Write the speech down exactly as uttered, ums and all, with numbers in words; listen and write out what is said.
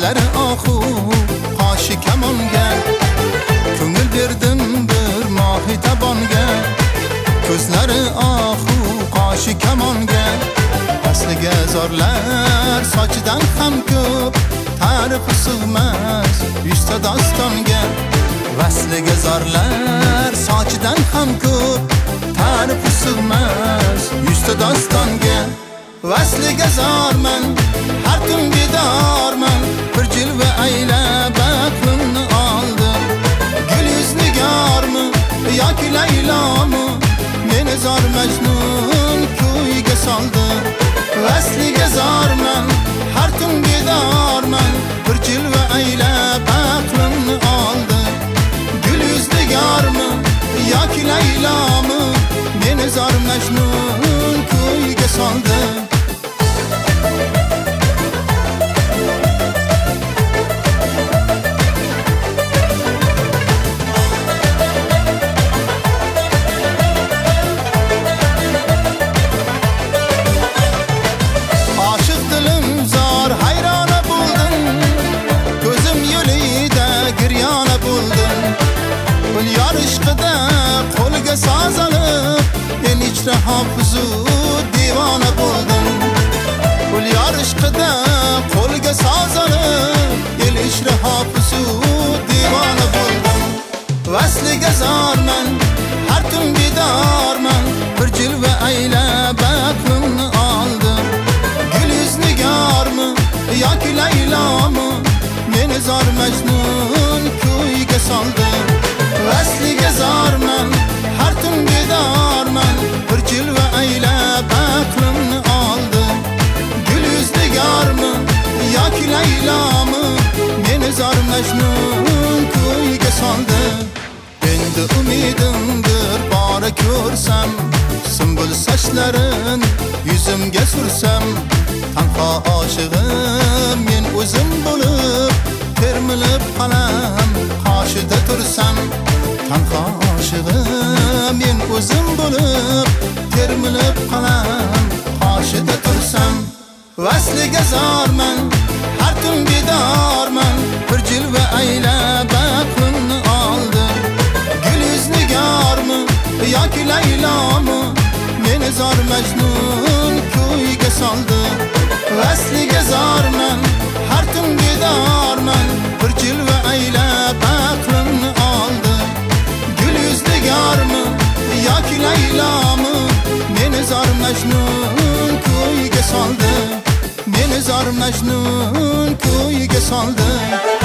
Ko'zlari ohu qoshi kamonga, ko'ngil berdim bir mohi tabonga. Ko'zlari ohu qoshi kamonga, asliga zorlar sochidan ham ko'p, tarifi sig'mas yuzta dostonga. Vasliga zorlar sochidan ham ko'p, tarifi sig'mas yuzta dostonga. Vasliga zorman, har tun bedorman, bir jilva aylab aqlimni oldi. Gul yuzni yormi yoki Laylomi, meni zor Majnun kuyga soldi. Vasliga zorman, har tun bedorman, bir jilva aylab aqlimni oldi. Gul yuzni yormi yoki Laylomi, meni zor Majnun kuyga soldi. Sazalib, en ichra hofizu divona bo'ldim. Pul yor ishqida qo'lga sazalib, el ichra hofizu divona bo'ldim. Vasliga zorman, har tun bedorman, bir jilva aylab aqlimni oldi. Gul yuzni yormi yoki Laylomi, meni zor Majnun kuyga soldi. Vasliga zorman, har tun bedorman, bir jilva aylab aqlimni oldi. Gul yuzni yormi yoki Laylomi, meni zor Majnun kuyga soldi. Endi umidimdir bora ko'rsam, sumbul sochlarin yuzimga sursam. Tanho oshig'im men o'zim bo'lib, termilib qalam qoshida tursam. Tanho oshig'im men o'zim bo'lib, termilib qalam qoshida tursam. Vasliga zorman, har tun bedorman, bir jilva aylab aqlimni oldi. Gul yuzni yormi yoki Laylomi, meni zor Majnun kuyga soldi. Vasliga zorman, har tun bedorman, bir jilva aylab aqlimni oldi. Gul yuzni yormi yoki Laylomi, meni zor Majnun kuyga soldi. Meni zor Majnun kuyga soldi.